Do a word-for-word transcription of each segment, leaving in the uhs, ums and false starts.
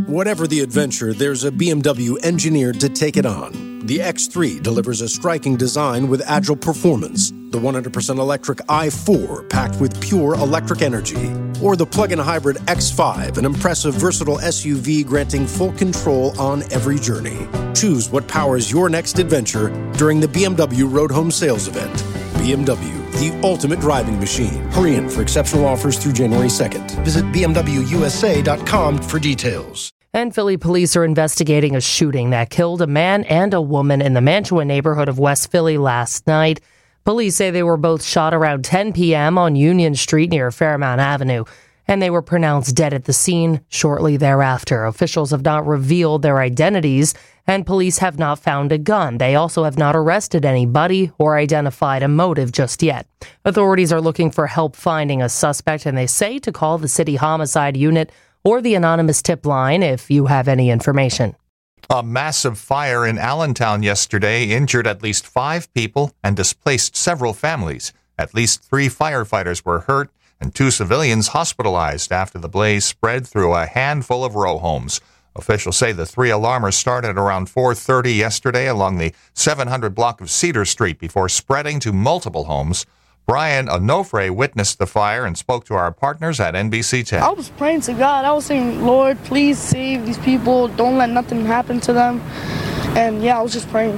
Whatever the adventure, there's a B M W engineered to take it on. The X three delivers a striking design with agile performance. The one hundred percent electric i four, packed with pure electric energy. Or the plug-in hybrid X five, an impressive, versatile S U V granting full control on every journey. Choose what powers your next adventure during the B M W Road Home Sales Event. B M W, the ultimate driving machine. Hurry in for exceptional offers through January second. Visit b m w u s a dot com for details. And Philly police are investigating a shooting that killed a man and a woman in the Mantua neighborhood of West Philly last night. Police say they were both shot around ten p.m. on Union Street near Fairmount Avenue, and they were pronounced dead at the scene shortly thereafter. Officials have not revealed their identities, and police have not found a gun. They also have not arrested anybody or identified a motive just yet. Authorities are looking for help finding a suspect, and they say to call the city homicide unit or the anonymous tip line if you have any information. A massive fire in Allentown yesterday injured at least five people and displaced several families. At least three firefighters were hurt and two civilians hospitalized after the blaze spread through a handful of row homes. Officials say the three alarmers started around four thirty yesterday along the seven hundred block of Cedar Street before spreading to multiple homes. Brian Onofre witnessed the fire and spoke to our partners at N B C ten. I was praying to God. I was saying, Lord, please save these people. Don't let nothing happen to them. And yeah, I was just praying.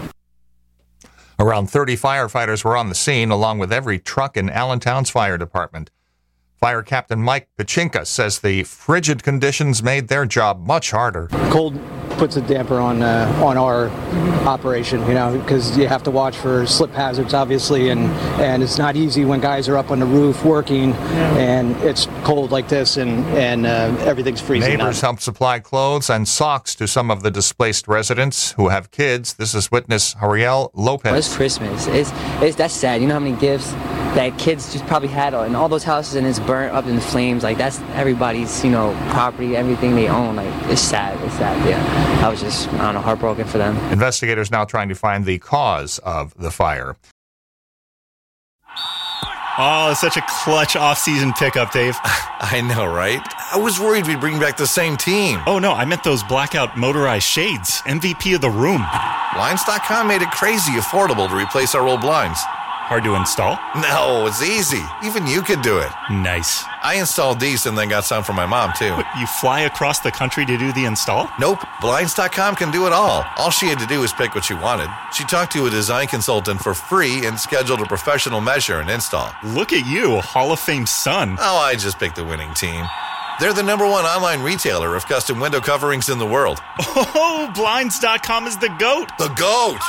Around thirty firefighters were on the scene, along with every truck in Allentown's fire department. Fire Captain Mike Pachinka says the frigid conditions made their job much harder. Cold puts a damper on uh, on our operation, you know, because you have to watch for slip hazards, obviously, and, and it's not easy when guys are up on the roof working and it's cold like this and, and uh, everything's freezing. Neighbors helped supply clothes and socks to some of the displaced residents who have kids. This is witness Ariel Lopez. It's Christmas. It's, it's that's sad. You know how many gifts that kids just probably had in all those houses and it's burnt up in flames. Like, that's everybody's, you know, property, everything they own. Like, it's sad. It's sad. Yeah. I was just, I don't know, heartbroken for them. Investigators now trying to find the cause of the fire. Oh, such a clutch off-season pickup, Dave. I know, right? I was worried we'd bring back the same team. Oh, no, I meant those blackout motorized shades. M V P of the room. Blinds dot com made it crazy affordable to replace our old blinds. Hard to install? No, it's easy. Even you could do it. Nice. I installed these and then got some for my mom, too. What, you fly across the country to do the install? Nope. Blinds dot com can do it all. All she had to do was pick what she wanted. She talked to a design consultant for free and scheduled a professional measure and install. Look at you, a Hall of Fame son. Oh, I just picked the winning team. They're the number one online retailer of custom window coverings in the world. Oh, Blinds dot com is the GOAT. The GOAT!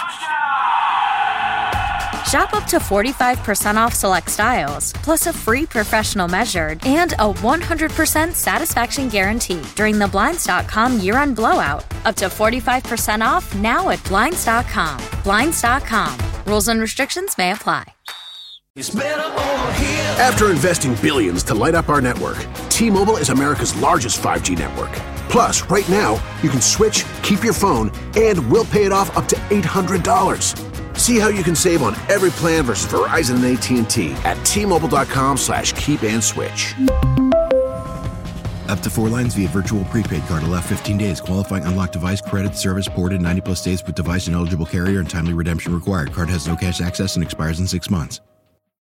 Shop up to forty-five percent off select styles, plus a free professional measured and a one hundred percent satisfaction guarantee during the Blinds dot com year-end blowout. Up to forty-five percent off now at Blinds dot com. Blinds dot com. Rules and restrictions may apply. After investing billions to light up our network, T-Mobile is America's largest five G network. Plus, right now, you can switch, keep your phone, and we'll pay it off up to eight hundred dollars. See how you can save on every plan versus Verizon and A T and T at T-Mobile.com slash keep and switch. Up to four lines via virtual prepaid card. Allow fifteen days. Qualifying unlocked device credit service ported ninety plus days with device and eligible carrier and timely redemption required. Card has no cash access and expires in six months.